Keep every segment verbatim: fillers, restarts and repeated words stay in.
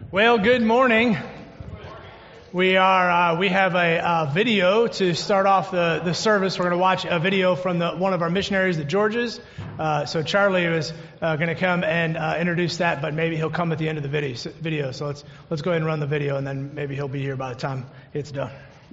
Well, good morning. We are uh, we have a uh, video to start off the, the service. We're going to watch a video from the, one of our missionaries, the Georges. Uh, so Charlie was uh, going to come and uh, introduce that, but maybe he'll come at the end of the video. Video. So let's let's go ahead and run the video, and then maybe he'll be here by the time it's done.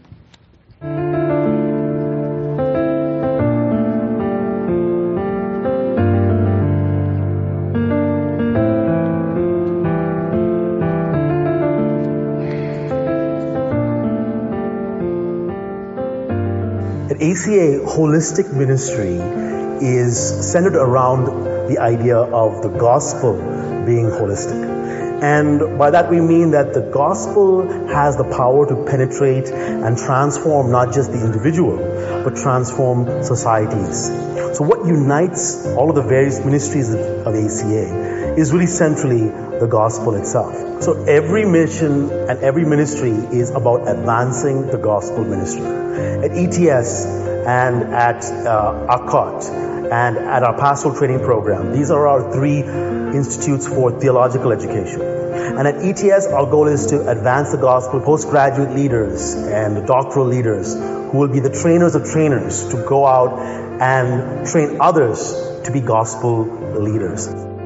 A C A holistic ministry is centered around the idea of the gospel being holistic. And by that we mean that the gospel has the power to penetrate and transform not just the individual, but transform societies. So what unites all of the various ministries of, of A C A is really centrally the gospel itself. So every mission and every ministry is about advancing the gospel ministry. At E T S and at uh, A C O T and at our pastoral training program, these are our three institutes for theological education. And at E T S, our goal is to advance the gospel, postgraduate leaders and doctoral leaders who will be the trainers of trainers to go out and train others to be gospel leaders.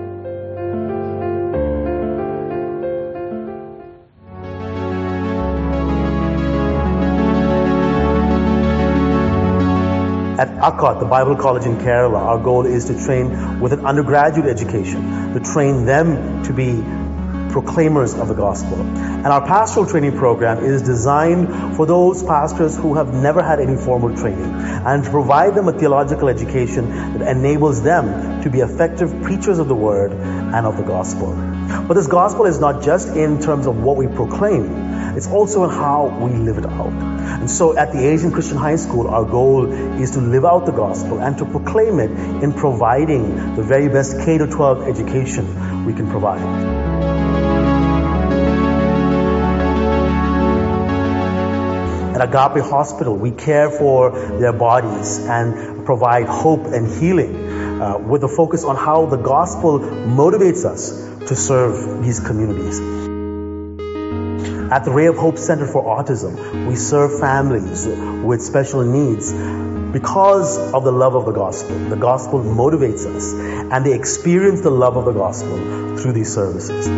At A C O T, the Bible College in Kerala, our goal is to train with an undergraduate education, to train them to be proclaimers of the gospel. And our pastoral training program is designed for those pastors who have never had any formal training, and to provide them a theological education that enables them to be effective preachers of the word and of the gospel. But this gospel is not just in terms of what we proclaim, it's also in how we live it out. And so at the Asian Christian High School, our goal is to live out the gospel and to proclaim it in providing the very best K to twelve education we can provide. At Agape Hospital, we care for their bodies and provide hope and healing uh, with a focus on how the gospel motivates us to serve these communities. At the Ray of Hope Center for Autism, we serve families with special needs because of the love of the gospel. The gospel motivates us, and they experience the love of the gospel through these services.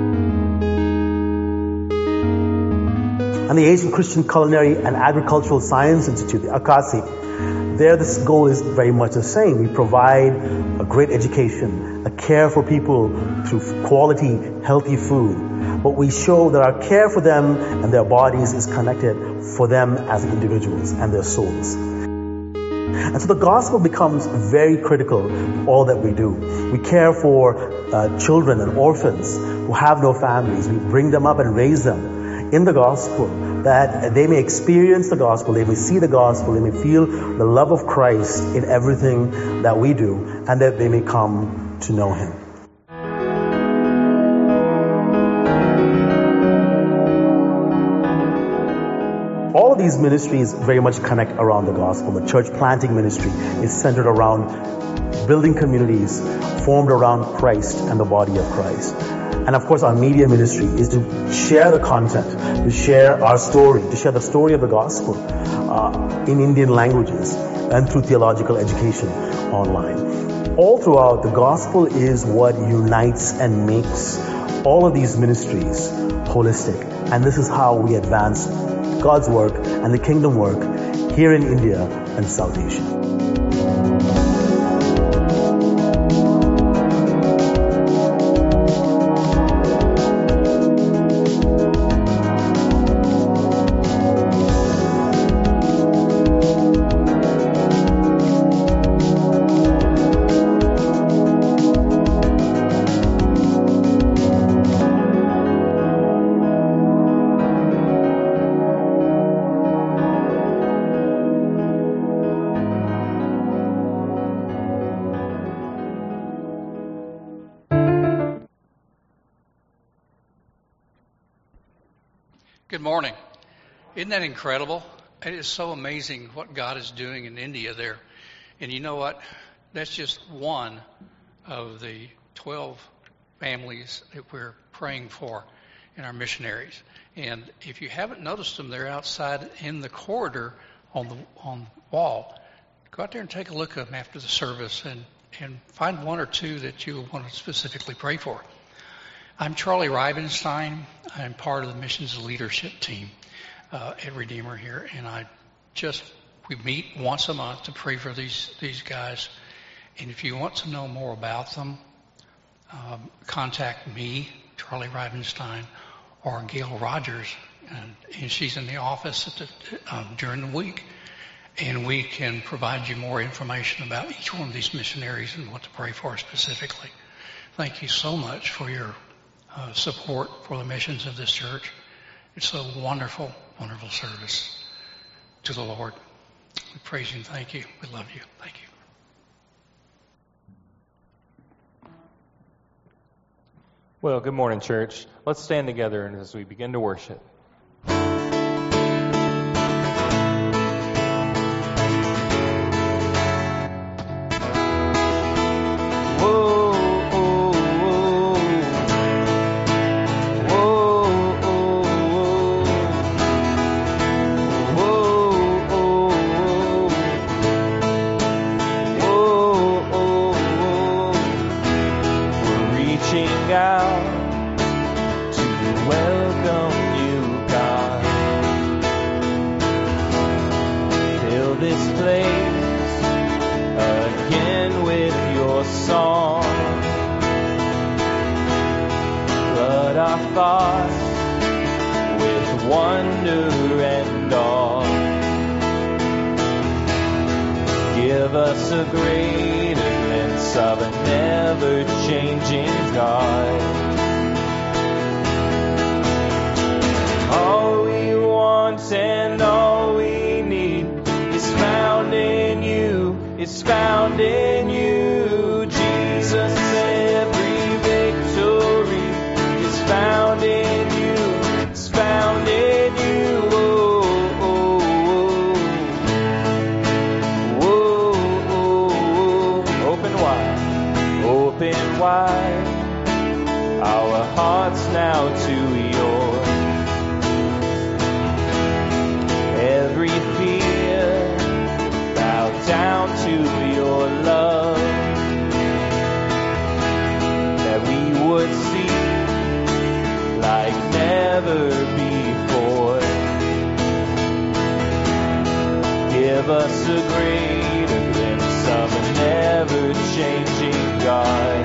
And the Asian Christian Culinary and Agricultural Science Institute, the ACASI, there this goal is very much the same. We provide a great education, a care for people through quality, healthy food. But we show that our care for them and their bodies is connected for them as individuals and their souls. And so the gospel becomes very critical to all that we do. We care for uh, children and orphans who have no families. We bring them up and raise them in the gospel, that they may experience the gospel, they may see the gospel, they may feel the love of Christ in everything that we do, and that they may come to know Him. All of these ministries very much connect around the gospel. The church planting ministry is centered around building communities formed around Christ and the body of Christ. And of course, our media ministry is to share the content, to share our story, to share the story of the gospel uh, in Indian languages and through theological education online. All throughout, the gospel is what unites and makes all of these ministries holistic. And this is how we advance God's work and the kingdom work here in India and South Asia. Good morning. Isn't that incredible? It is so amazing what God is doing in India there. And you know what? That's just one of the twelve families that we're praying for and our missionaries. And if you haven't noticed them, they're outside in the corridor on the on the wall. Go out there and take a look at them after the service and, and find one or two that you want to specifically pray for. I'm Charlie Reibenstein. I'm part of the missions leadership team uh, at Redeemer here, and I just we meet once a month to pray for these these guys. And if you want to know more about them, um, contact me, Charlie Reibenstein, or Gail Rogers, and, and she's in the office at the, um, during the week, and we can provide you more information about each one of these missionaries and what to pray for specifically. Thank you so much for your uh, support for the missions of this church. It's a wonderful, wonderful service to the Lord. We praise you and thank you. We love you. Thank you. Well, good morning, church. Let's stand together as we begin to worship. Give us a greater glimpse of a never-changing God. All we want and all we need is found in you, is found in you, Jesus. Every victory is found in you, is found in you. Open wide our hearts now to yours. Every fear bow down to your love, that we would see like never before. Give us a greater glimpse of a never-changing God.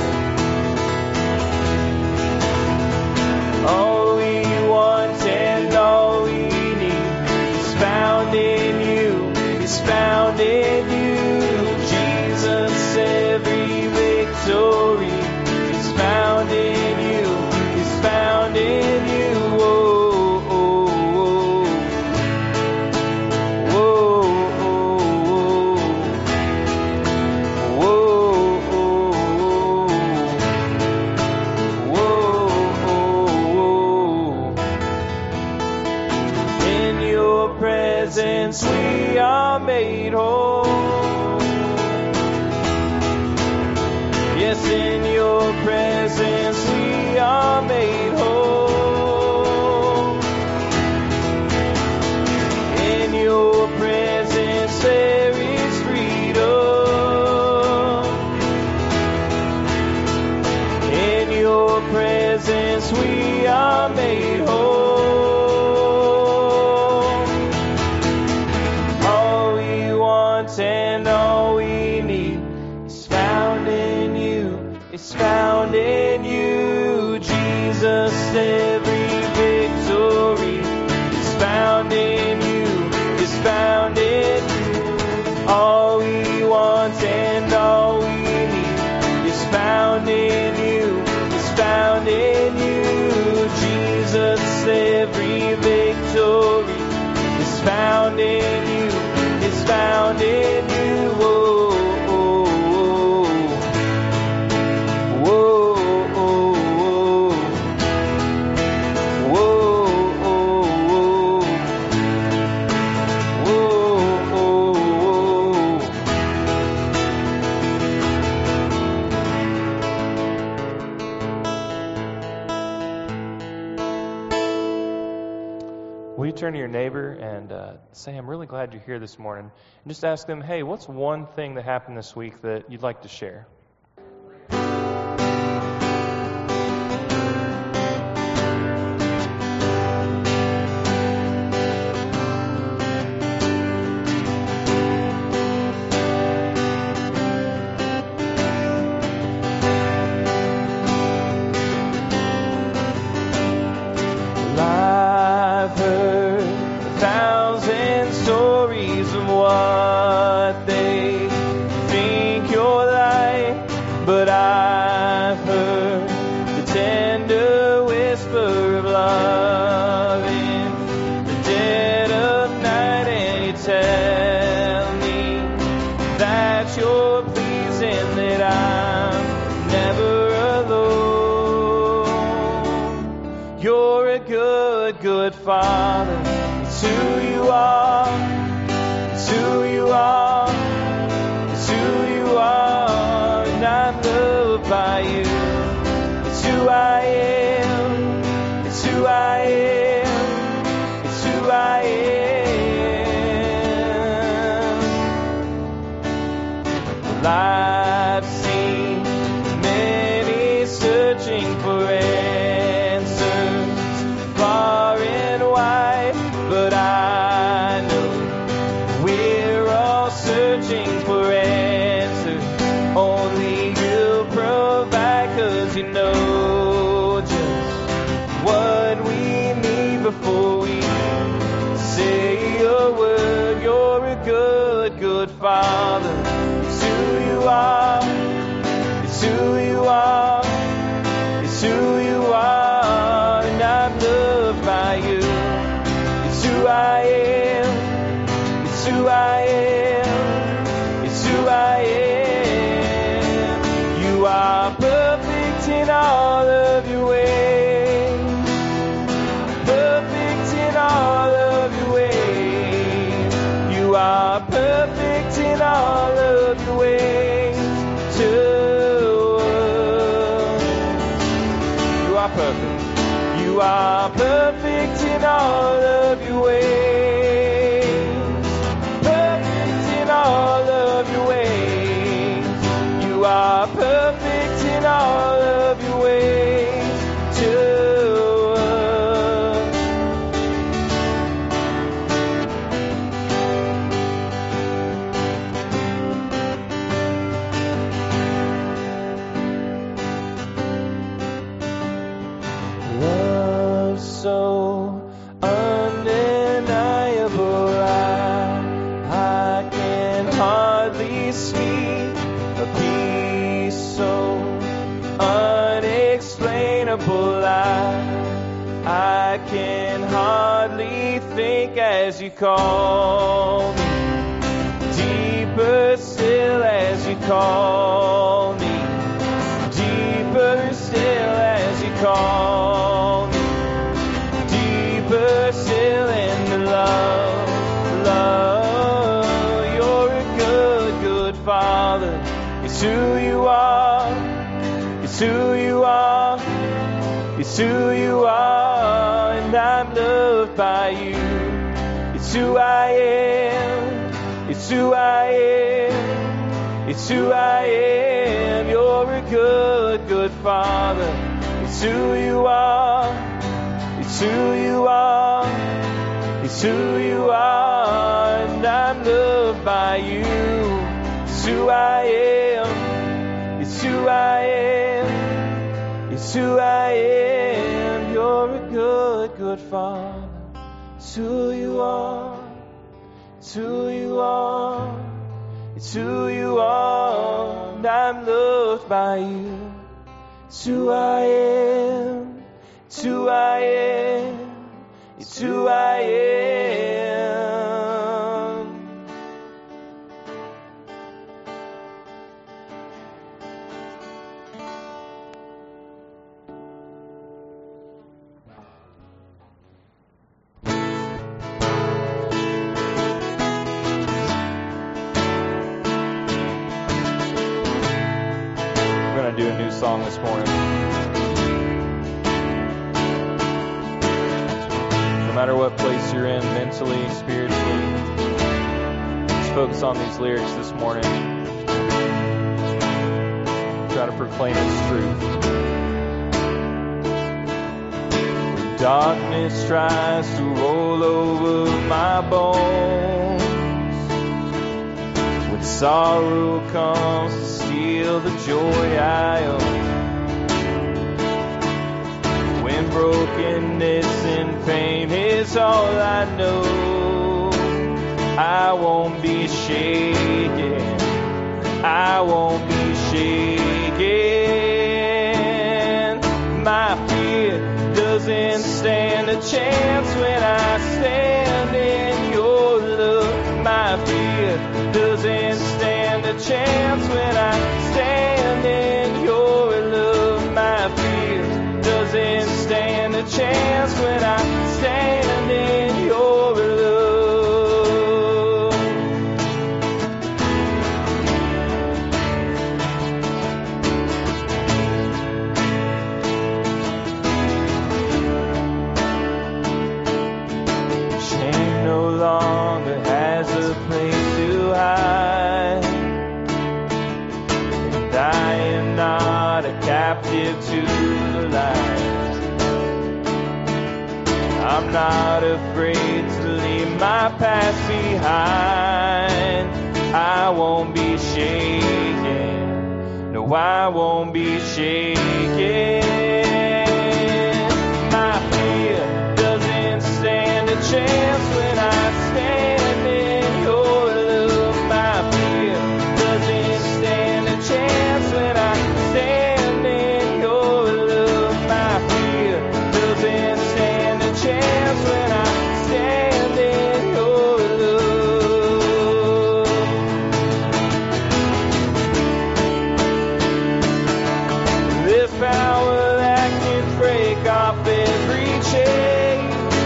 All we want and all we need is found in you, is found in you, Jesus. Every victory is found in you, is found in you. Oh, oh, oh, oh, oh, oh, oh, oh. In your presence we are made whole. Yes, in your presence we are made whole. In your presence there is freedom. In your presence we are made whole. All we want and all we need is found in you, is found in you, Jesus. Every victory is found in you, is found in you. All we want and all we need is found in you, is found in you, Jesus. Every victory is found in you, is found in you. Oh, oh, oh, oh, oh, oh, oh, oh, oh, oh, oh. will you turn to your neighbor and uh, say, I'm really glad you're here this morning, and just ask them, hey, what's one thing that happened this week that you'd like to share? Father, it's who you are, it's who you are, it's who you are, and I'm loved by you. It's who I am, it's who I am, it's who I am. Well, I've seen many searching for answers far and wide, but I know we're all searching for answers. Only you'll provide, 'cause you know just what we need before we say a word. You're a good, good Father. It's who you are, it's who you are, it's who you are, and I'm loved by you. It's who I am, it's who I am, it's who I am. You are perfect in all of your ways, perfect in all of your ways. You are perfect in all of your ways to us. You are perfect. You are perfect in all of your ways, perfect in all of your ways. You are perfect in all of your ways to us. Love so undeniable, I, I can hardly speak. A peace so unexplainable, I, I can hardly think as you call me. Deeper still as you call me. Deeper still as you call me. Deeper still in the love, love. You're a good, good Father. It's who you are, it's who you are, it's who you are, and I'm loved by you. It's who I am, it's who I am, it's who I am. You're a good, good Father. It's who you are, it's who you are, it's who you are, and I'm loved by you. It's who I am, it's who I am, it's who I am. You're a good, good Father. It's who you are, it's who you are, it's who you are, and I'm loved by you. It's who I am, it's who I am, it's who I am. We're going to do a new song this morning. No matter what place you're in, mentally, spiritually, just focus on these lyrics this morning. Try to proclaim its truth. When darkness tries to roll over my bones, when sorrow comes to steal the joy I own, when brokenness and pain is all I know, I won't be shaken, I won't be shaken. My fear doesn't stand a chance when I stand in your love. My fear doesn't stand a chance when I stand in your love. My fear doesn't stand a chance when I stand in your love. Shame no longer has a place to hide, and I am not a captive to the light. I'm not afraid to leave my past behind. I won't be shaken. No, I won't be shaken. My fear doesn't stand a chance when I stand in your love. My fear doesn't stand a chance when I stand in your love. My fear doesn't stand a chance when I stand in your love. There's power that can break off every chain.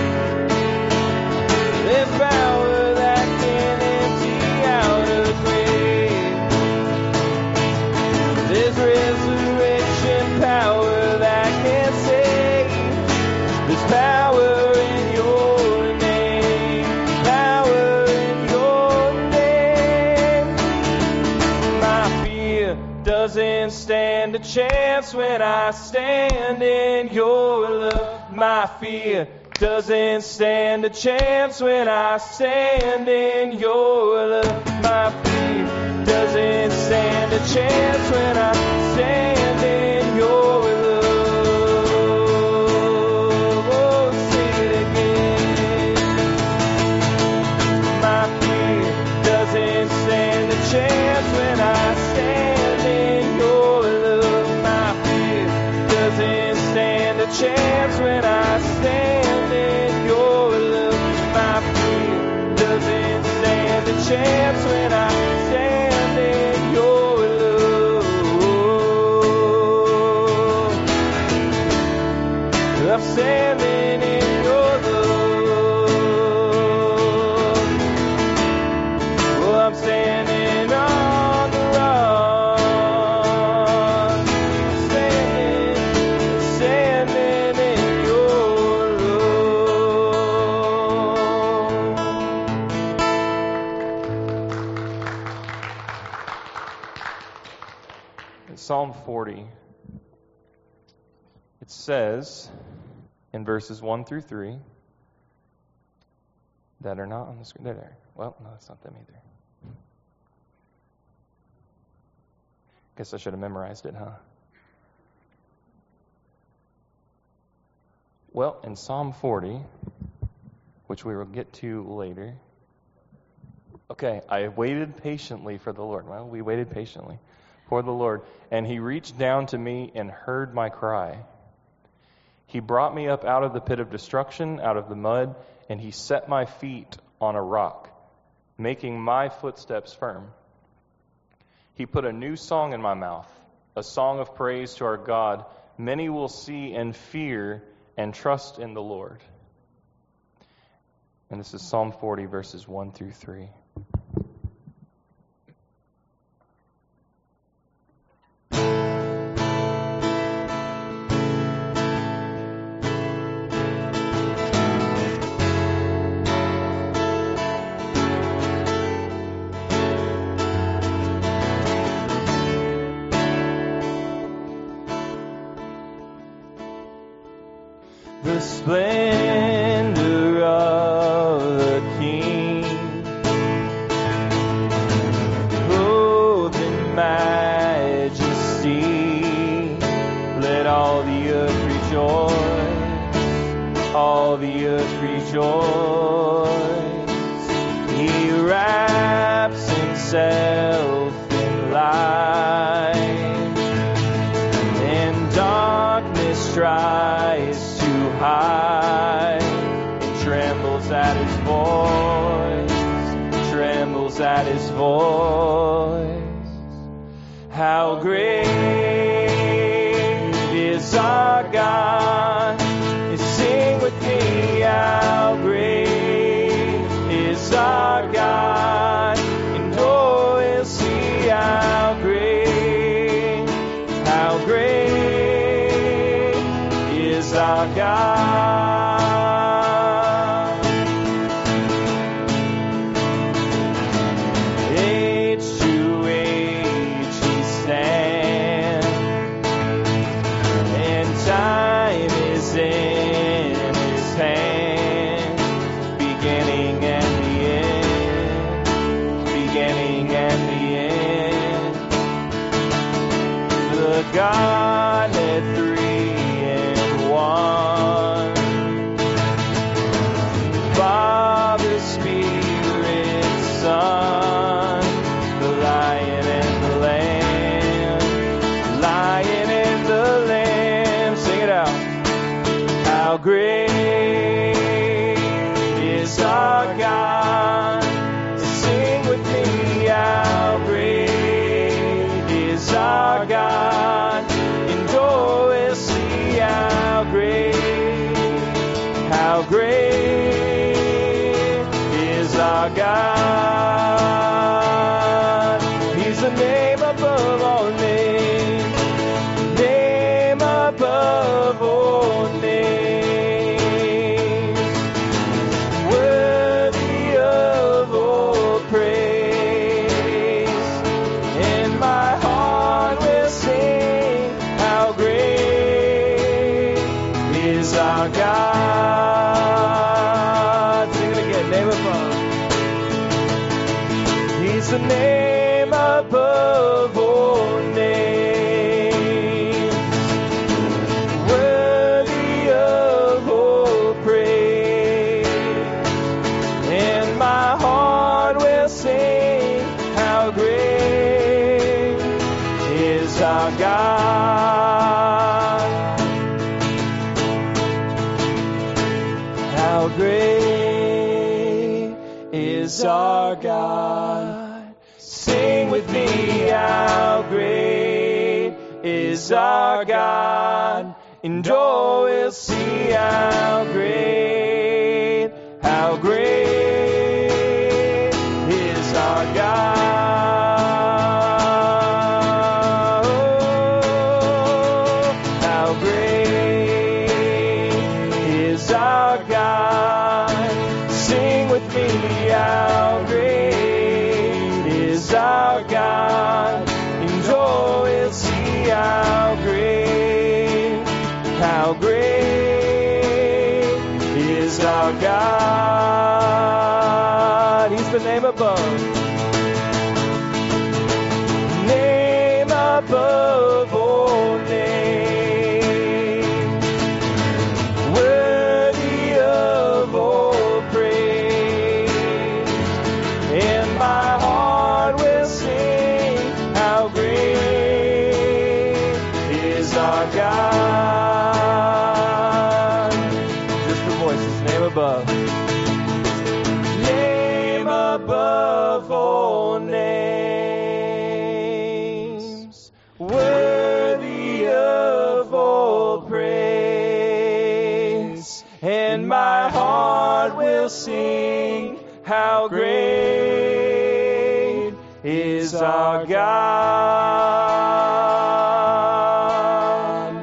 There's power that can empty out a grave. There's resurrection power that can save. There's power in your name, power in your name. My fear doesn't stand a chance when I stand in your love. My fear doesn't stand a chance when I stand in your love. My fear doesn't stand a chance when I stand in your love. Oh, sing it again. My fear doesn't stand a chance when I stand in your love. My fear doesn't stand a chance when I stand in your love. My fear doesn't stand a chance when I stand in your love. I'm standing in your love. Oh, I'm standing on the rock. Standing, standing in your love. In Psalm forty, it says in verses one through three that are not on the screen. They're there. Well, no, that's not them either. Guess I should have memorized it, huh? Well, in Psalm forty, which we will get to later. Okay, I waited patiently for the Lord. Well, we waited patiently for the Lord, and he reached down to me and heard my cry. He brought me up out of the pit of destruction, out of the mud, and he set my feet on a rock, making my footsteps firm. He put a new song in my mouth, a song of praise to our God. Many will see and fear and trust in the Lord. And this is Psalm forty, verses one through three. the splendor of the King, clothed in majesty. Let all the earth rejoice, all the earth rejoice. He wraps himself in light, and darkness tries to hide, and trembles at his voice, trembles at his voice. How great is our God? Sing with me, how great is our God? And oh, we'll see how great, how great is our God. Age to age he stands, and time is in his hand, beginning and the end, beginning and the end. The Godhead three in one, Father, Spirit, Son, the Lion and the Lamb, Lion and the Lamb. Sing it out. How great is our God? Sing with me, how great is our God? And oh, we'll see how great, how great is our God. He's the name above all names, name above all names, worthy of all praise. And my heart will sing, how great is our God. Sing it again, name above. He's the name above all names, worthy of all praise. And my heart will sing, how great is our God. How great is our God? Sing with me, how great is our God? And oh, we'll see how great, how great is our God. Oh, how great is our God? Sing with me, how great is our God? And oh, we'll see how great, how great is our God. He's the name above, name above all names, worthy of all praise. And my heart will sing, how great is our God. Just the voices, name above, name above all names, worthy of all praise. And my heart will sing, how great is our God.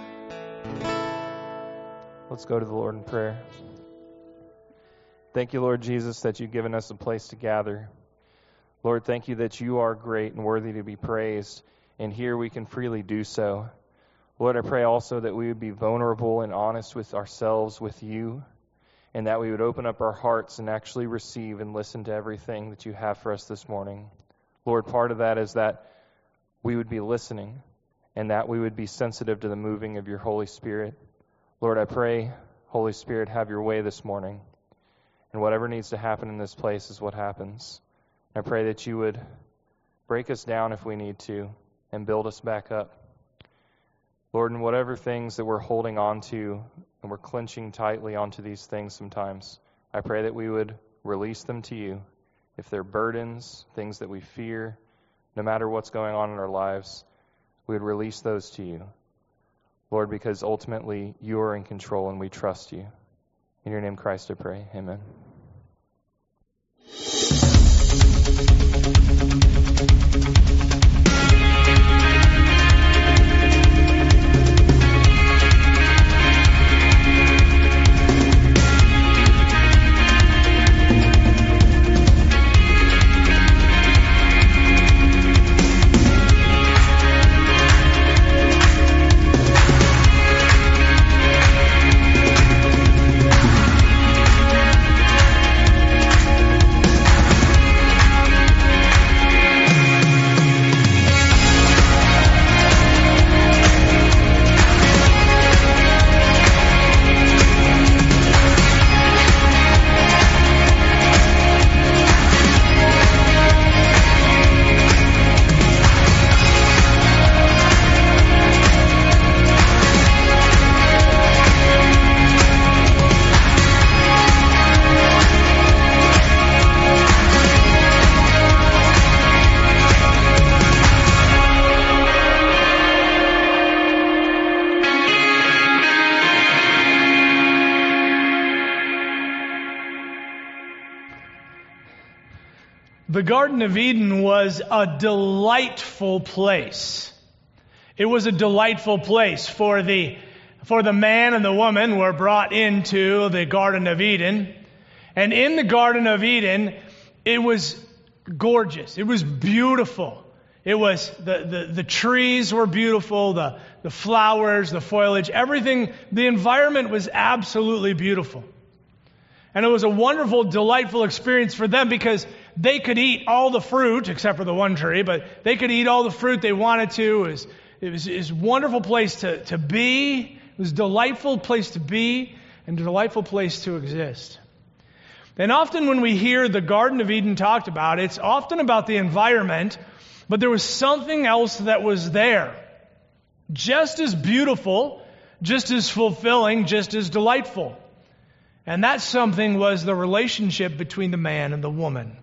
Let's go to the Lord in prayer. Thank you, Lord Jesus, that you've given us a place to gather. Lord, thank you that you are great and worthy to be praised, and here we can freely do so. Lord, I pray also that we would be vulnerable and honest with ourselves, with you, and that we would open up our hearts and actually receive and listen to everything that you have for us this morning. Lord, part of that is that we would be listening and that we would be sensitive to the moving of your Holy Spirit. Lord, I pray, Holy Spirit, have your way this morning. And whatever needs to happen in this place is what happens. I pray that you would break us down if we need to and build us back up. Lord, in whatever things that we're holding on to and we're clenching tightly onto these things sometimes, I pray that we would release them to you. If they're burdens, things that we fear, no matter what's going on in our lives, we would release those to you. Lord, because ultimately you are in control and we trust you. In your name, Christ, I pray. Amen. The Garden of Eden was a delightful place. It was a delightful place for the for the man and the woman were brought into the Garden of Eden. And in the Garden of Eden, it was gorgeous. It was beautiful. It was, the, the, the trees were beautiful, the, the flowers, the foliage, everything, the environment was absolutely beautiful. And it was a wonderful, delightful experience for them because they could eat all the fruit, except for the one tree, but they could eat all the fruit they wanted to. It was, it was, it was a wonderful place to, to be. It was a delightful place to be and a delightful place to exist. And often when we hear the Garden of Eden talked about, it's often about the environment, but there was something else that was there. Just as beautiful, just as fulfilling, just as delightful. And that something was the relationship between the man and the woman.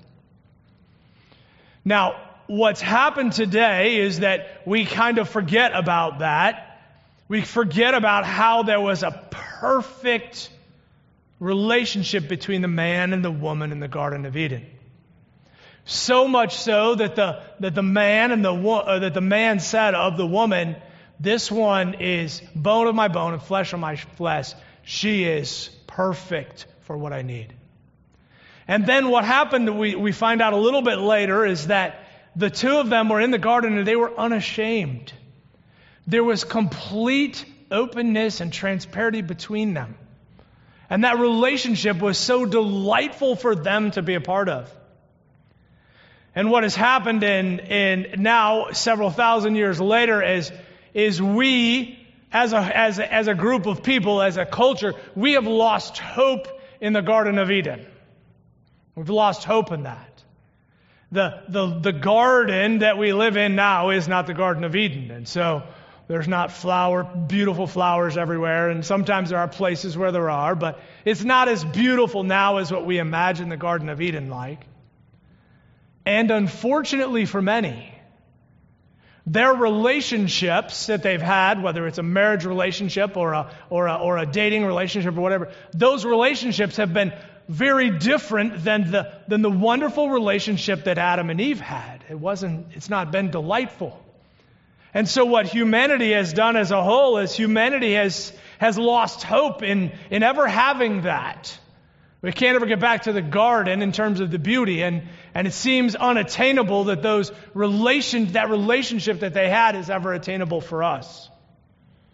Now, what's happened today is that we kind of forget about that. We forget about how there was a perfect relationship between the man and the woman in the Garden of Eden. So much so that the that the man and the uh, that the man said of the woman, "This one is bone of my bone and flesh of my flesh. She is perfect for what I need." And then what happened, we, we find out a little bit later, is that the two of them were in the garden and they were unashamed. There was complete openness and transparency between them. And that relationship was so delightful for them to be a part of. And what has happened in, in now, several thousand years later, is, is we, as a, as, a, as a group of people, as a culture, we have lost hope in the Garden of Eden. We've lost hope in that. The, the, the garden that we live in now is not the Garden of Eden. And so there's not flower, beautiful flowers everywhere. And sometimes there are places where there are, but it's not as beautiful now as what we imagine the Garden of Eden like. And unfortunately for many, their relationships that they've had, whether it's a marriage relationship or a, or a, or a dating relationship or whatever, those relationships have been very different than the, than the wonderful relationship that Adam and Eve had. It wasn't, it's not been delightful. And so what humanity has done as a whole is humanity has, has lost hope in, in ever having that. We can't ever get back to the garden in terms of the beauty, and, and it seems unattainable that those relation, that relationship that they had is ever attainable for us.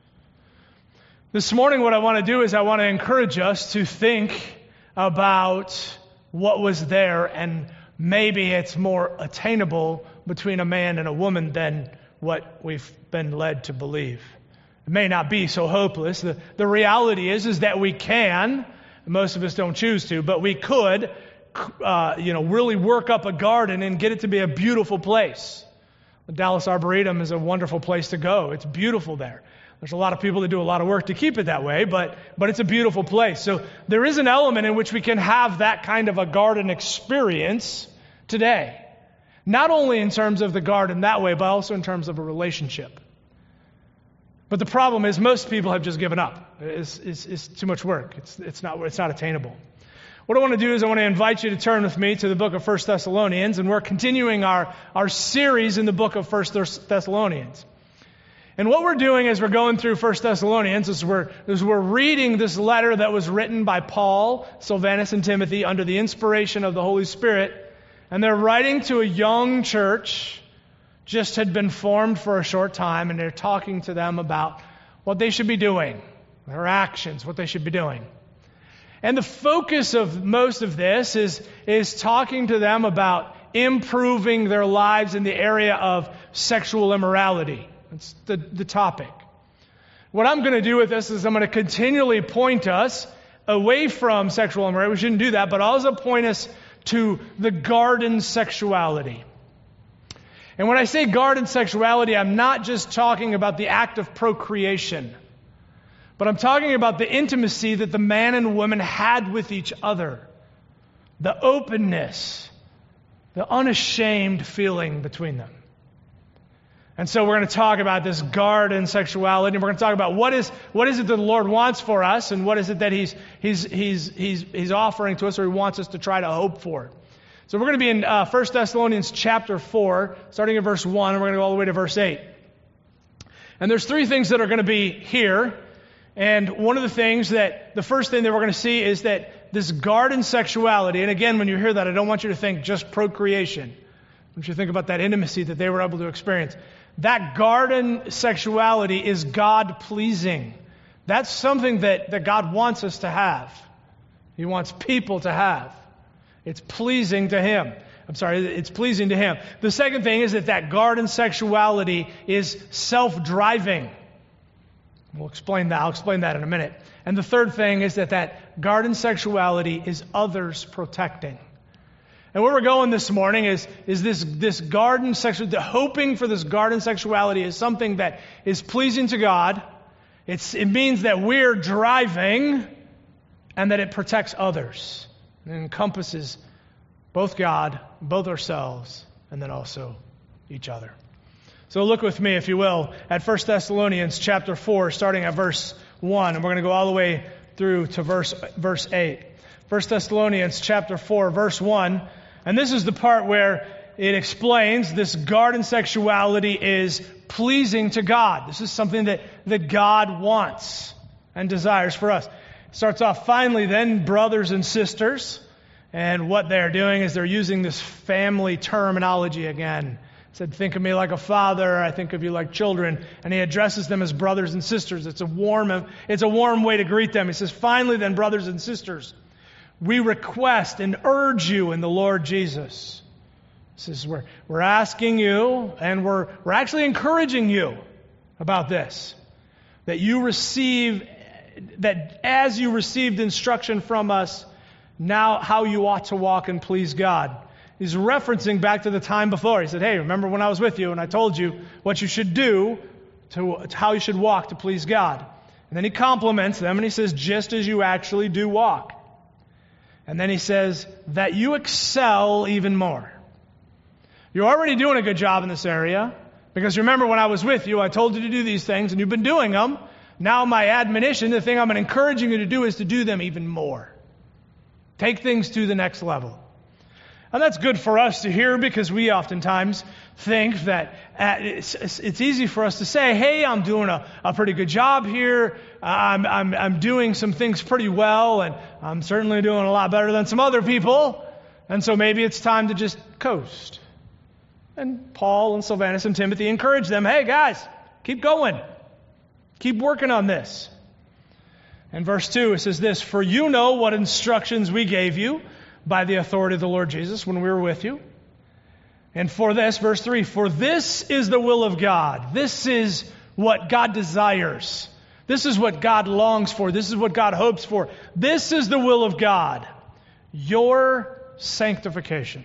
This morning what I want to do is I want to encourage us to think about what was there, and maybe it's more attainable between a man and a woman than what we've been led to believe. It may not be so hopeless. The, the reality is, is that we can, most of us don't choose to, but we could, uh, you know, really work up a garden and get it to be a beautiful place. The Dallas Arboretum is a wonderful place to go. It's beautiful there. There's a lot of people that do a lot of work to keep it that way, but but it's a beautiful place. So there is an element in which we can have that kind of a garden experience today. Not only in terms of the garden that way, but also in terms of a relationship. But the problem is most people have just given up. It's, it's, it's too much work. It's, it's not, it's not attainable. What I want to do is I want to invite you to turn with me to the book of First Thessalonians, and we're continuing our, our series in the book of First Thessalonians. And what we're doing as we're going through First Thessalonians is we're, is we're reading this letter that was written by Paul, Silvanus, and Timothy under the inspiration of the Holy Spirit. And they're writing to a young church, just had been formed for a short time, and they're talking to them about what they should be doing, their actions, what they should be doing. And the focus of most of this is, is talking to them about improving their lives in the area of sexual immorality. That's the, the topic. What I'm going to do with this is I'm going to continually point us away from sexual immorality. We shouldn't do that, but also point us to the garden sexuality. And when I say garden sexuality, I'm not just talking about the act of procreation, but I'm talking about the intimacy that the man and woman had with each other, the openness, the unashamed feeling between them. And so we're going to talk about this garden sexuality, and we're going to talk about what is what is it that the Lord wants for us, and what is it that He's He's He's He's He's offering to us, or He wants us to try to hope for. So we're going to be in uh, First Thessalonians chapter four, starting at verse one, and we're going to go all the way to verse eight. And there's three things that are going to be here. And one of the things that, the first thing that we're going to see is that this garden sexuality, and again, when you hear that, I don't want you to think just procreation. I want you to think about that intimacy that they were able to experience. That garden sexuality is God-pleasing. That's something that, that God wants us to have. He wants people to have. It's pleasing to Him. I'm sorry, it's pleasing to Him. The second thing is that that garden sexuality is self-driving. We'll explain that. I'll explain that in a minute. And the third thing is that that garden sexuality is others protecting. And where we're going this morning is, is this, this garden sexuality, hoping for this garden sexuality is something that is pleasing to God. It's, it means that we're driving and that it protects others. It encompasses both God, both ourselves, and then also each other. So look with me, if you will, at First Thessalonians chapter four, starting at verse one. And we're going to go all the way through to verse verse eight. First Thessalonians chapter four, verse one. And this is the part where it explains this garden sexuality is pleasing to God. This is something that, that God wants and desires for us. It starts off, finally then, brothers and sisters. And what they're doing is they're using this family terminology again. He said, think of me like a father, I think of you like children. And he addresses them as brothers and sisters. It's a warm, it's a warm way to greet them. He says, finally then, brothers and sisters, we request and urge you in the Lord Jesus. This is where we're asking you, and we're we're actually encouraging you about this. That you receive, that as you received instruction from us, now how you ought to walk and please God. He's referencing back to the time before. He said, hey, remember when I was with you and I told you what you should do, to, to how you should walk to please God. And then he compliments them and he says, just as you actually do walk. And then he says, that you excel even more. You're already doing a good job in this area, because remember when I was with you, I told you to do these things and you've been doing them. Now my admonition, the thing I'm encouraging you to do is to do them even more. Take things to the next level. And that's good for us to hear, because we oftentimes think that it's, it's easy for us to say, hey, I'm doing a, a pretty good job here. I'm, I'm, I'm doing some things pretty well, and I'm certainly doing a lot better than some other people. And so maybe it's time to just coast. And Paul and Silvanus and Timothy encourage them, hey, guys, keep going. Keep working on this. In verse two, it says this, "For you know what instructions we gave you by the authority of the Lord Jesus when we were with you. And for this," verse three, "for this is the will of God." This is what God desires. This is what God longs for. This is what God hopes for. This is the will of God. Your sanctification.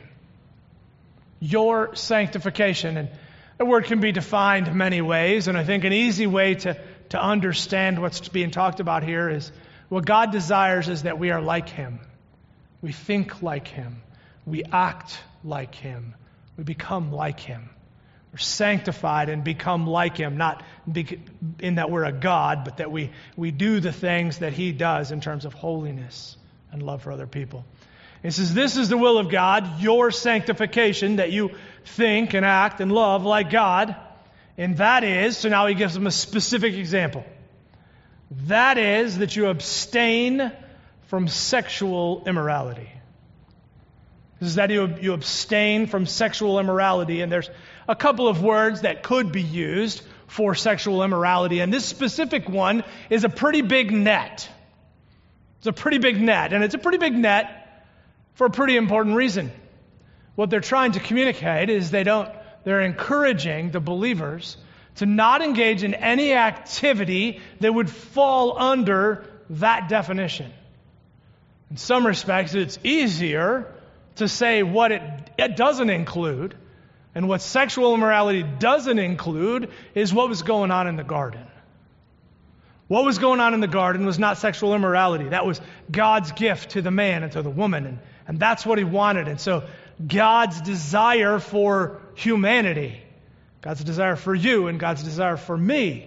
Your sanctification. And the word can be defined many ways, and I think an easy way to, to understand what's being talked about here is what God desires is that we are like Him. We think like Him. We act like Him. We become like Him. We're sanctified and become like Him, not in that we're a God, but that we, we do the things that He does in terms of holiness and love for other people. It says, this is the will of God, your sanctification, that you think and act and love like God. And that is, so now he gives them a specific example. That is that you abstain from sexual immorality. This is that you, you abstain from sexual immorality. And there's a couple of words that could be used for sexual immorality. And this specific one is a pretty big net. It's a pretty big net. And it's a pretty big net for a pretty important reason. What they're trying to communicate is they don't, they're encouraging the believers to not engage in any activity that would fall under that definition. In some respects, it's easier to say what it, it doesn't include, and what sexual immorality doesn't include is what was going on in the garden. What was going on in the garden was not sexual immorality. That was God's gift to the man and to the woman, and, and that's what He wanted. And so God's desire for humanity, God's desire for you and God's desire for me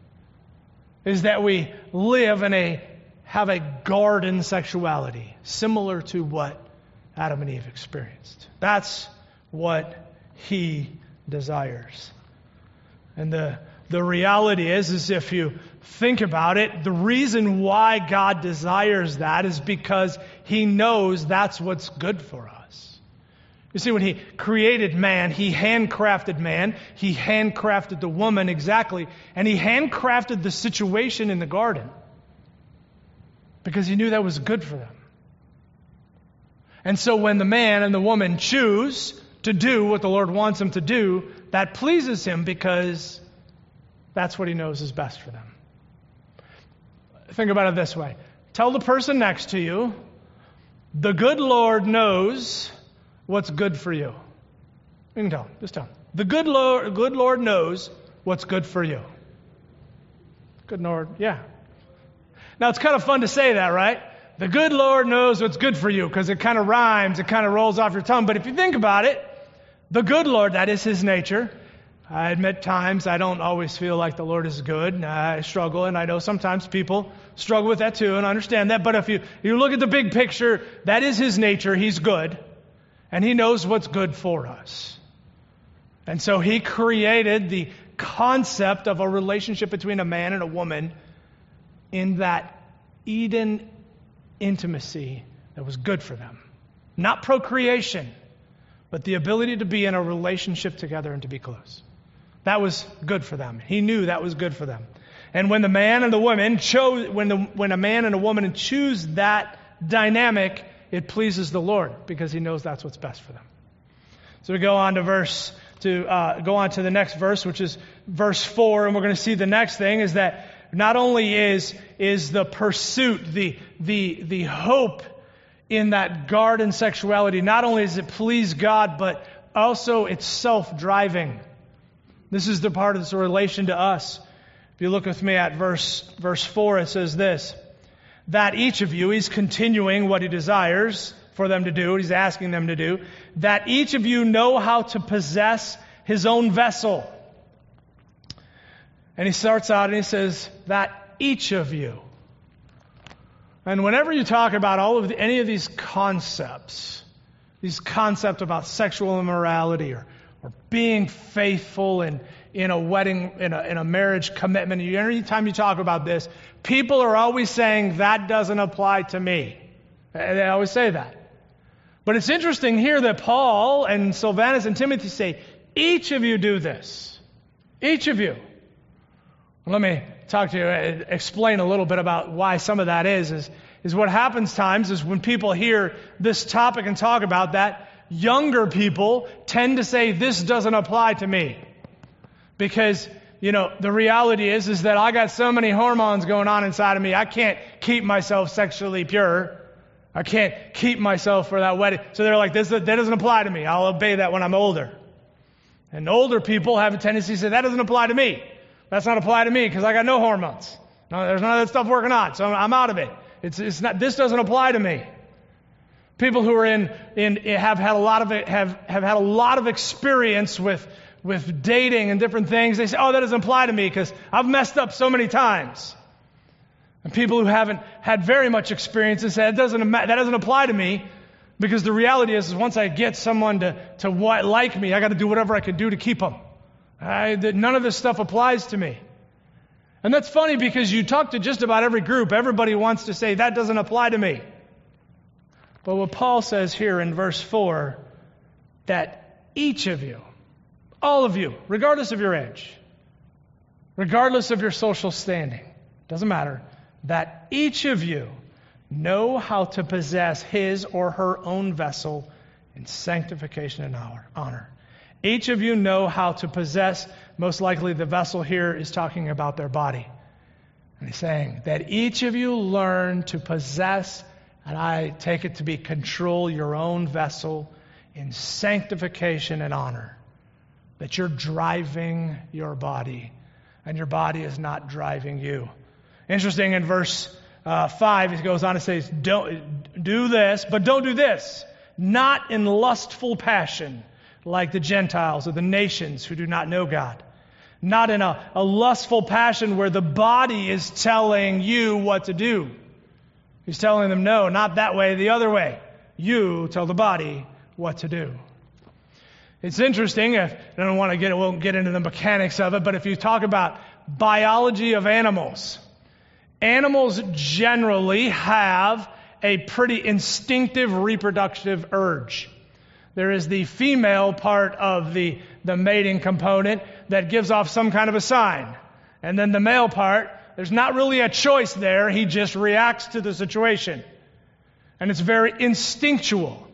is that we live in a, have a garden sexuality, similar to what Adam and Eve experienced. That's what He desires. And the, the reality is, is if you think about it, the reason why God desires that is because He knows that's what's good for us. You see, when He created man, He handcrafted man, He handcrafted the woman exactly, and He handcrafted the situation in the garden because He knew that was good for them. And so when the man and the woman choose to do what the Lord wants them to do, that pleases Him because that's what He knows is best for them. Think about it this way. Tell the person next to you, the good Lord knows what's good for you. You can tell him. Just tell him. The good Lord, good Lord knows what's good for you. Good Lord, yeah. Now it's kind of fun to say that, right? The good Lord knows what's good for you because it kind of rhymes, it kind of rolls off your tongue. But if you think about it, the good Lord, that is His nature. I admit times I don't always feel like the Lord is good. I struggle, and I know sometimes people struggle with that too, and I understand that. But if you, you look at the big picture, that is His nature. He's good, and He knows what's good for us. And so He created the concept of a relationship between a man and a woman in that Eden intimacy that was good for them. Not procreation, but the ability to be in a relationship together and to be close. That was good for them. He knew that was good for them. And when the man and the woman chose, when the when a man and a woman choose that dynamic, it pleases the Lord because He knows that's what's best for them. So we go on to verse to uh, go on to the next verse, which is verse four, and we're going to see the next thing is that not only is is the pursuit, the the the hope in that garden sexuality, not only does it please God, but also it's self-driving. This is the part of this relation to us. If you look with me at verse verse four, it says this, that each of you, He's continuing what He desires for them to do, what He's asking them to do, that each of you know how to possess his own vessel. And He starts out and He says, that each of you. And whenever you talk about all of the, any of these concepts, these concepts about sexual immorality or, or being faithful in, in a wedding, in a, in a marriage commitment, every time you talk about this, people are always saying, that doesn't apply to me. They always say that. But it's interesting here that Paul and Silvanus and Timothy say, each of you do this. Each of you. Let me talk to you, explain a little bit about why some of that is, is, is what happens times is when people hear this topic and talk about that, younger people tend to say, this doesn't apply to me. Because, you know, the reality is, is that I got so many hormones going on inside of me, I can't keep myself sexually pure. I can't keep myself for that wedding. So they're like, this, that doesn't apply to me. I'll obey that when I'm older. And older people have a tendency to say, that doesn't apply to me. That's not apply to me because I got no hormones. No, there's none of that stuff working on, so I'm out of it. It's, it's not. This doesn't apply to me. People who are in, in have had a lot of have have had a lot of experience with with dating and different things. They say, oh, that doesn't apply to me because I've messed up so many times. And people who haven't had very much experience say, that doesn't that doesn't apply to me because the reality is, is once I get someone to to like me, I got to do whatever I can do to keep them. I, none of this stuff applies to me. And that's funny because you talk to just about every group. Everybody wants to say, that doesn't apply to me. But what Paul says here in verse four, that each of you, all of you, regardless of your age, regardless of your social standing, doesn't matter, that each of you know how to possess his or her own vessel in sanctification and honor. Each of you know how to possess, most likely the vessel here is talking about their body. And he's saying that each of you learn to possess, and I take it to be control your own vessel in sanctification and honor. That you're driving your body, and your body is not driving you. Interesting, in verse uh, five, he goes on to say, don't do this, but don't do this. Not in lustful passion, like the Gentiles or the nations who do not know God. Not in a, a lustful passion where the body is telling you what to do. He's telling them, no, not that way, the other way. You tell the body what to do. It's interesting, I don't want to get, won't get into the mechanics of it, but if you talk about biology of animals, animals generally have a pretty instinctive reproductive urge. There is the female part of the, the mating component that gives off some kind of a sign. And then the male part, there's not really a choice there. He just reacts to the situation. And it's very instinctual.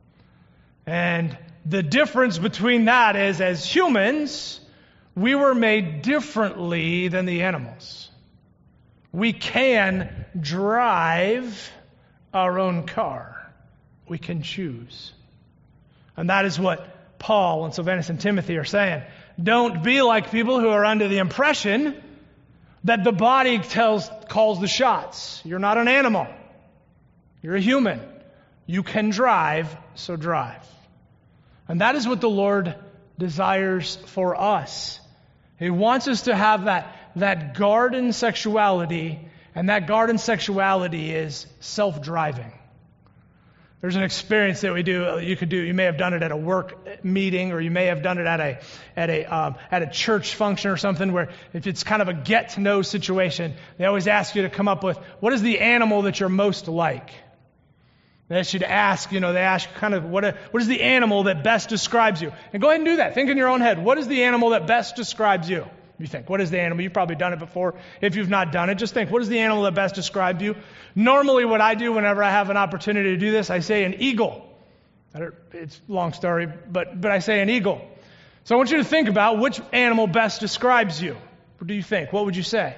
And the difference between that is, as humans, we were made differently than the animals. We can drive our own car. We can choose. And that is what Paul and Silvanus and Timothy are saying. Don't be like people who are under the impression that the body tells, calls the shots. You're not an animal. You're a human. You can drive, so drive. And that is what the Lord desires for us. He wants us to have that, that garden sexuality, and that garden sexuality is self-driving. There's an experience that we do. You could do. You may have done it at a work meeting, or you may have done it at a at a um, at a church function or something. Where if it's kind of a get to know situation, they always ask you to come up with what is the animal that you're most like. They ask you to ask. You know, they ask kind of what a, what is the animal that best describes you. And go ahead and do that. Think in your own head. What is the animal that best describes you? You think, what is the animal? You've probably done it before. If you've not done it, just think, what is the animal that best describes you? Normally what I do whenever I have an opportunity to do this, I say an eagle. It's a long story, but, but I say an eagle. So I want you to think about which animal best describes you. What do you think? What would you say?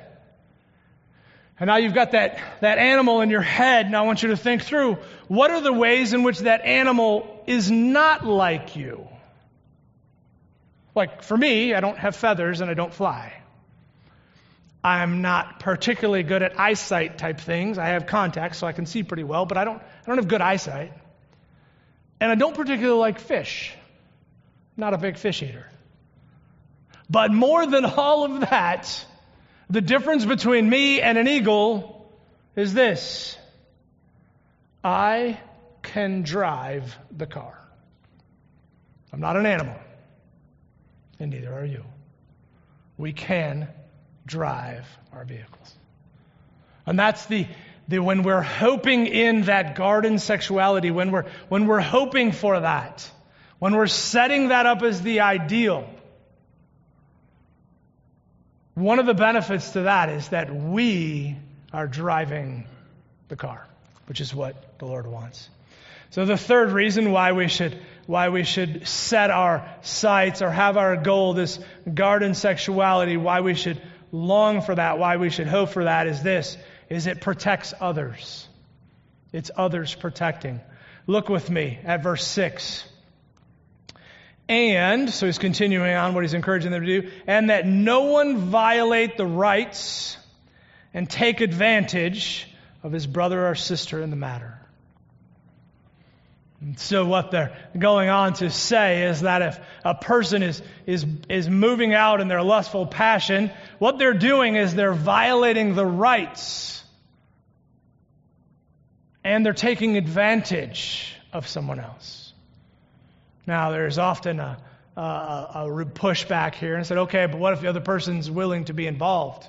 And now you've got that, that animal in your head. Now I want you to think through, what are the ways in which that animal is not like you? Like, for me, I don't have feathers and I don't fly. I'm not particularly good at eyesight type things. I have contacts, so I can see pretty well, but I don't I don't have good eyesight. And I don't particularly like fish. I'm not a big fish eater. But more than all of that, the difference between me and an eagle is this. I can drive the car. I'm not an animal. And neither are you. We can drive our vehicles. And that's the, the when we're hoping in that garden sexuality, when we're when we're hoping for that, when we're setting that up as the ideal, One of the benefits to that is that we are driving the car, which is what the Lord wants. So the third reason why we should why we should set our sights or have our goal, this garden sexuality, why we should long for that, why we should hope for that is this, is it protects others. It's others protecting. Look with me at verse six. And, so he's continuing on what he's encouraging them to do, and that no one violate the rights and take advantage of his brother or sister in the matter. And so what they're going on to say is that if a person is, is, is moving out in their lustful passion, what they're doing is they're violating the rights and they're taking advantage of someone else. Now, there's often a, a, a pushback here and said, okay, but what if the other person's willing to be involved?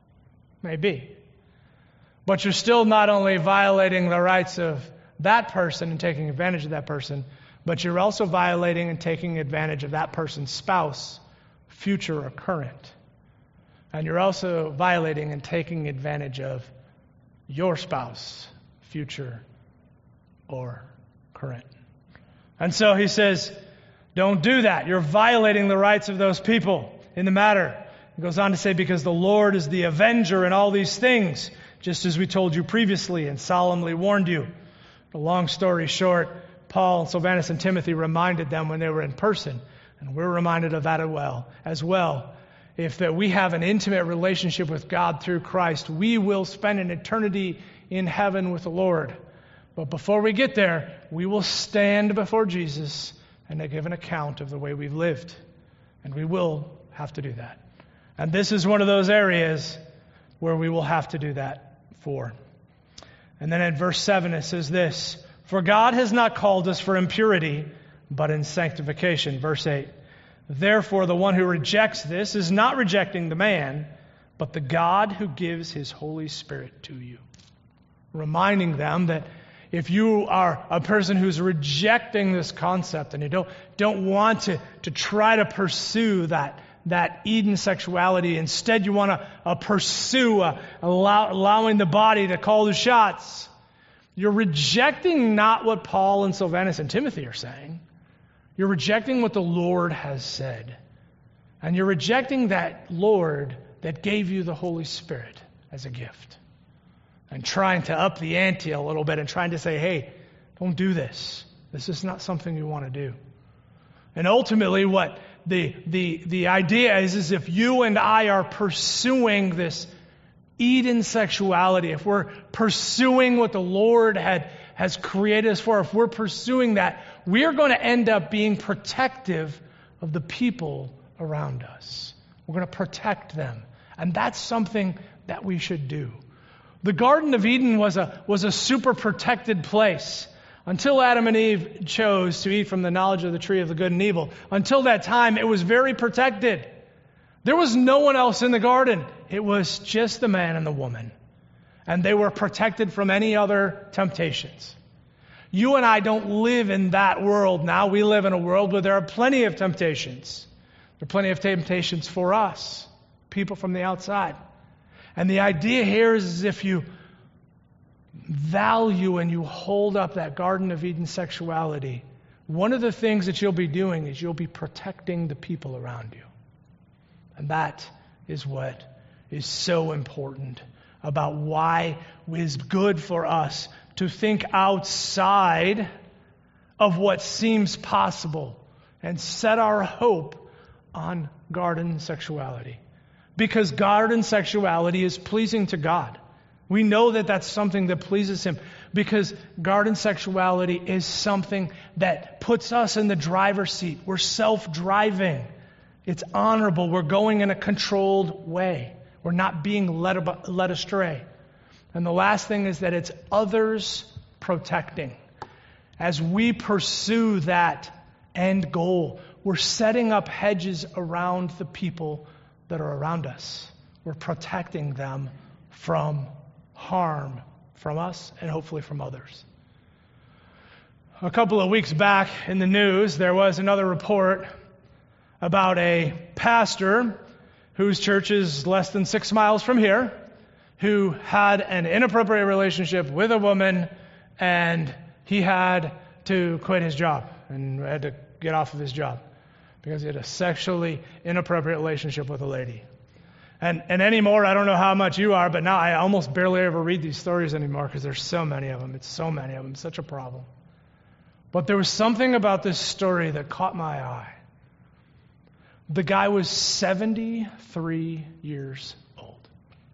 Maybe. But you're still not only violating the rights of that person and taking advantage of that person, but you're also violating and taking advantage of that person's spouse, future or current. And you're also violating and taking advantage of your spouse, future or current. And so he says, don't do that. You're violating the rights of those people in the matter. He goes on to say, because the Lord is the avenger in all these things, just as we told you previously and solemnly warned you. A long story short, Paul and Silvanus and Timothy reminded them when they were in person, and we're reminded of that as well. As well, if that we have an intimate relationship with God through Christ, we will spend an eternity in heaven with the Lord. But before we get there, we will stand before Jesus and give an account of the way we've lived. And we will have to do that. And this is one of those areas where we will have to do that for. And then in verse seven it says this, for God has not called us for impurity, but in sanctification. Verse eight, therefore the one who rejects this is not rejecting the man, but the God who gives his Holy Spirit to you. Reminding them that if you are a person who's rejecting this concept and you don't don't want to, to try to pursue that, that Eden sexuality, instead you want to uh, pursue uh, allow, allowing the body to call the shots, you're rejecting not what Paul and Silvanus and Timothy are saying. You're rejecting what the Lord has said. And you're rejecting that Lord that gave you the Holy Spirit as a gift. And trying to up the ante a little bit and trying to say, hey, don't do this. This is not something you want to do. And ultimately what the the the idea is, is if you and I are pursuing this Eden sexuality, if we're pursuing what the Lord had has created us for, if we're pursuing that, we are going to end up being protective of the people around us. We're going to protect them. And that's something that we should do. The Garden of Eden was a was a super protected place until Adam and Eve chose to eat from the knowledge of the tree of the good and evil. Until that time, it was very protected. There was no one else in the garden. It was just the man and the woman. And they were protected from any other temptations. You and I don't live in that world now. We live in a world where there are plenty of temptations. There are plenty of temptations for us, people from the outside. And the idea here is if you value and you hold up that Garden of Eden sexuality, one of the things that you'll be doing is you'll be protecting the people around you. And that is what is so important about why it is good for us to think outside of what seems possible and set our hope on garden sexuality. Because garden sexuality is pleasing to God. We know that that's something that pleases Him. Because garden sexuality is something that puts us in the driver's seat. We're self-driving. It's honorable. We're going in a controlled way. We're not being led, ab- led astray. And the last thing is that it's others protecting. As we pursue that end goal, we're setting up hedges around the people that are around us. We're protecting them from harm from us and hopefully from others. A couple of weeks back in the news, there was another report about a pastor whose church is less than six miles from here, who had an inappropriate relationship with a woman, and he had to quit his job and had to get off of his job because he had a sexually inappropriate relationship with a lady. And and anymore, I don't know how much you are, but now I almost barely ever read these stories anymore because there's so many of them. It's so many of them. Such a problem. But there was something about this story that caught my eye. The guy was seventy-three years old.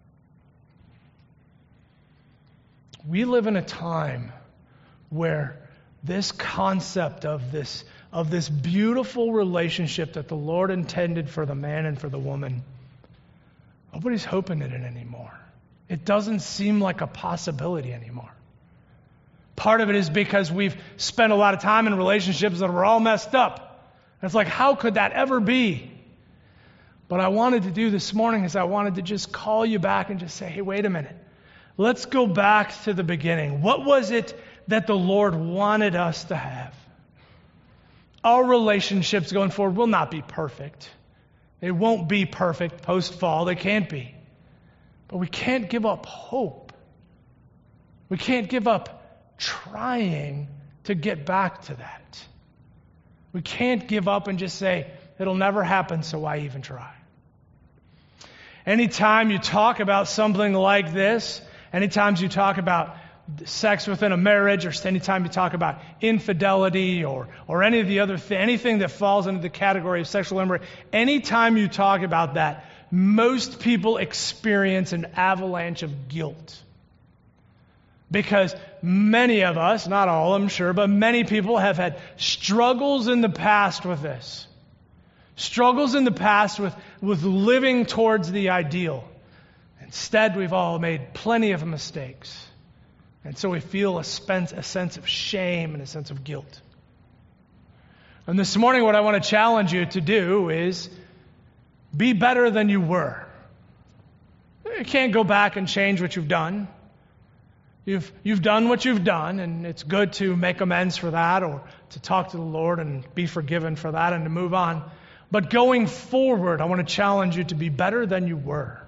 We live in a time where this concept of this of this beautiful relationship that the Lord intended for the man and for the woman, nobody's hoping in it anymore. It doesn't seem like a possibility anymore. Part of it is because we've spent a lot of time in relationships that were all messed up. And it's like, how could that ever be? What I wanted to do this morning is I wanted to just call you back and just say, hey, wait a minute. Let's go back to the beginning. What was it that the Lord wanted us to have? Our relationships going forward will not be perfect. They won't be perfect post-fall. They can't be. But we can't give up hope. We can't give up trying to get back to that. We can't give up and just say, it'll never happen, so why even try? Anytime you talk about something like this, anytime you talk about sex within a marriage, or anytime you talk about infidelity or or any of the other th- anything that falls into the category of sexual immorality, anytime you talk about that, most people experience an avalanche of guilt. Because many of us, not all I'm sure, but many people have had struggles in the past with this. Struggles in the past with, with living towards the ideal. Instead, we've all made plenty of mistakes. And so we feel a, spence, a sense of shame and a sense of guilt. And this morning, what I want to challenge you to do is be better than you were. You can't go back and change what you've done. You've you've done what you've done, and it's good to make amends for that or to talk to the Lord and be forgiven for that and to move on. But going forward, I want to challenge you to be better than you were.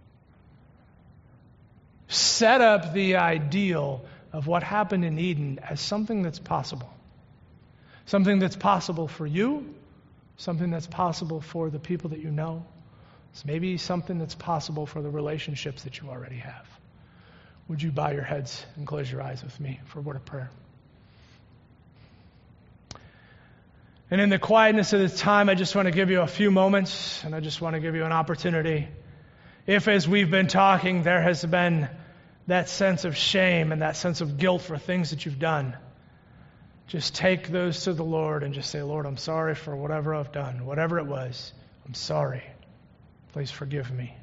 Set up the ideal of what happened in Eden as something that's possible. Something that's possible for you, something that's possible for the people that you know. It's maybe something that's possible for the relationships that you already have. Would you bow your heads and close your eyes with me for a word of prayer? And in the quietness of this time, I just want to give you a few moments, and I just want to give you an opportunity. If, as we've been talking, there has been that sense of shame and that sense of guilt for things that you've done, just take those to the Lord and just say, Lord, I'm sorry for whatever I've done, whatever it was. I'm sorry. Please forgive me.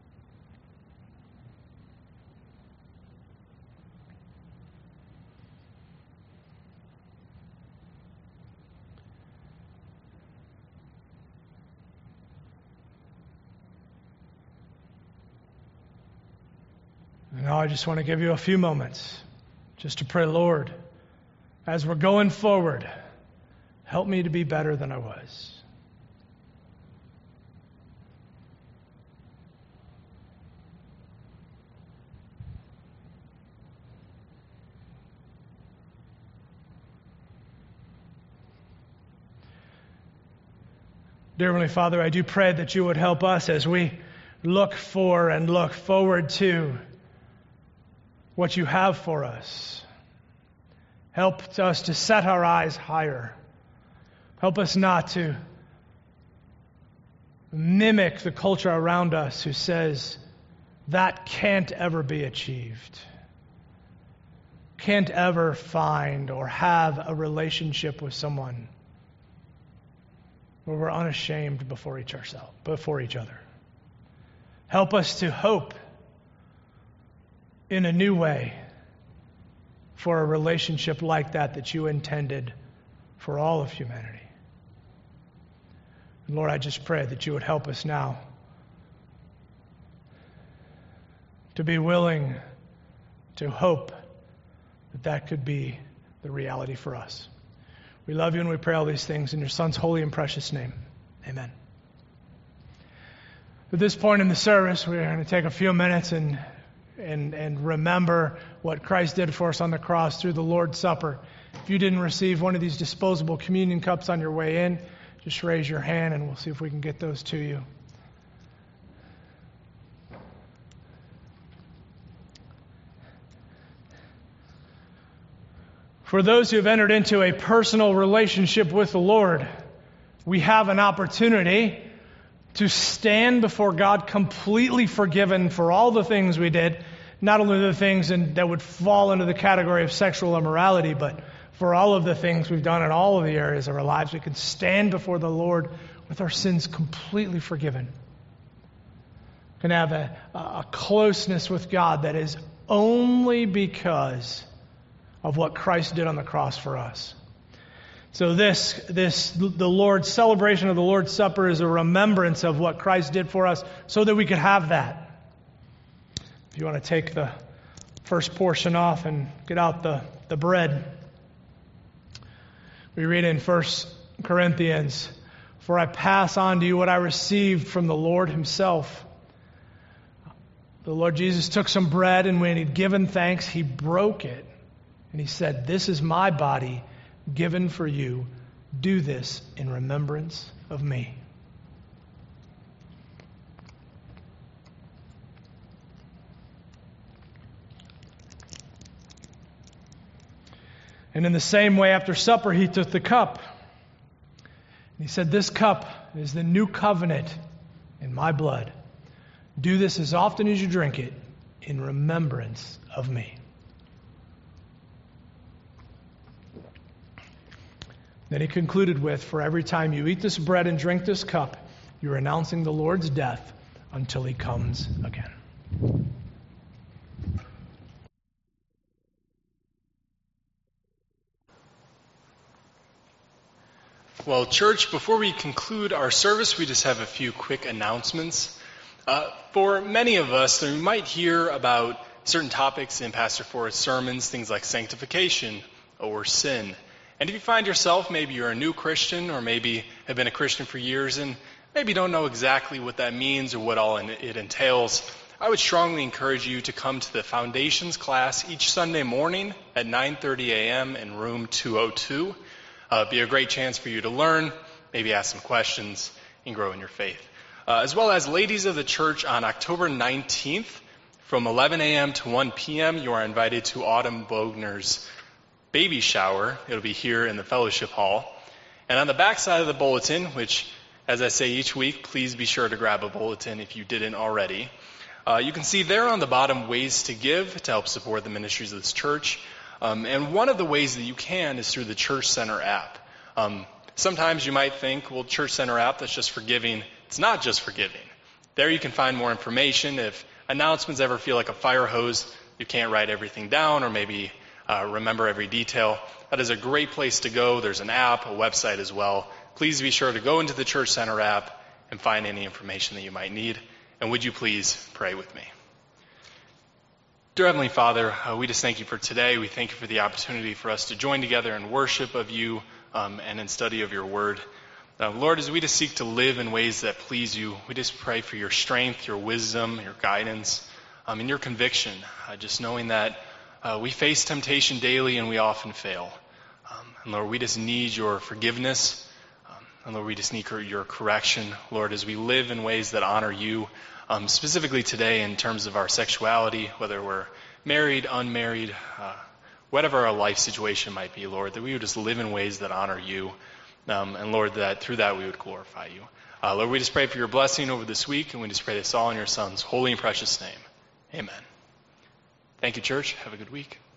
And now I just want to give you a few moments just to pray, Lord, as we're going forward, help me to be better than I was. Dear Heavenly Father, I do pray that you would help us as we look for and look forward to what you have for us. Help us to set our eyes higher. Help us not to mimic the culture around us who says that can't ever be achieved. Can't ever find or have a relationship with someone where we're unashamed before each ourselves, before each other. Help us to hope in a new way for a relationship like that that you intended for all of humanity. And Lord, I just pray that you would help us now to be willing to hope that that could be the reality for us. We love you and we pray all these things in your Son's holy and precious name. Amen. At this point in the service, we're going to take a few minutes and and and remember what Christ did for us on the cross through the Lord's Supper. If you didn't receive one of these disposable communion cups on your way in, just raise your hand and we'll see if we can get those to you. For those who have entered into a personal relationship with the Lord, we have an opportunity to stand before God completely forgiven for all the things we did, not only the things in, that would fall into the category of sexual immorality, but for all of the things we've done in all of the areas of our lives. We can stand before the Lord with our sins completely forgiven. We can have a, a closeness with God that is only because of what Christ did on the cross for us. So this, this, the Lord's celebration of the Lord's Supper is a remembrance of what Christ did for us so that we could have that. If you want to take the first portion off and get out the, the bread. We read in First Corinthians, "For I pass on to you what I received from the Lord himself. The Lord Jesus took some bread, and when he'd given thanks, he broke it. And he said, 'This is my body given for you. Do this in remembrance of me.'" And in the same way, after supper, he took the cup. And he said, "This cup is the new covenant in my blood. Do this as often as you drink it in remembrance of me." Then he concluded with, "For every time you eat this bread and drink this cup, you are announcing the Lord's death until he comes again." Well, church, before we conclude our service, we just have a few quick announcements. Uh, for many of us, we might hear about certain topics in Pastor Forrest's sermons, things like sanctification or sin. And if you find yourself, maybe you're a new Christian, or maybe have been a Christian for years and maybe don't know exactly what that means or what all it entails, I would strongly encourage you to come to the Foundations class each Sunday morning at nine thirty a.m. in room two oh two. Uh, it'd be a great chance for you to learn, maybe ask some questions, and grow in your faith. Uh, as well as ladies of the church on October nineteenth from eleven a.m. to one p.m. you are invited to Autumn Bogner's baby shower. It'll be here in the fellowship hall. And on the back side of the bulletin, which, as I say each week, please be sure to grab a bulletin if you didn't already. Uh, you can see there on the bottom ways to give to help support the ministries of this church. Um, and one of the ways that you can is through the Church Center app. Um, sometimes you might think, well, Church Center app, that's just for giving. It's not just for giving. There you can find more information. If announcements ever feel like a fire hose, you can't write everything down or maybe uh, remember every detail, that is a great place to go. There's an app, a website as well. Please be sure to go into the Church Center app and find any information that you might need. And would you please pray with me? Dear Heavenly Father, uh, we just thank you for today. We thank you for the opportunity for us to join together in worship of you um, and in study of your word. Uh, Lord, as we just seek to live in ways that please you, we just pray for your strength, your wisdom, your guidance, um, and your conviction, uh, just knowing that uh, we face temptation daily and we often fail. Um, and Lord, we just need your forgiveness. Um, and Lord, we just need your correction, Lord, as we live in ways that honor you. Um, specifically today in terms of our sexuality, whether we're married, unmarried, uh, whatever our life situation might be, Lord, that we would just live in ways that honor you. Um, and Lord, that through that we would glorify you. Uh, Lord, we just pray for your blessing over this week, and we just pray this all in your Son's holy and precious name. Amen. Thank you, church. Have a good week.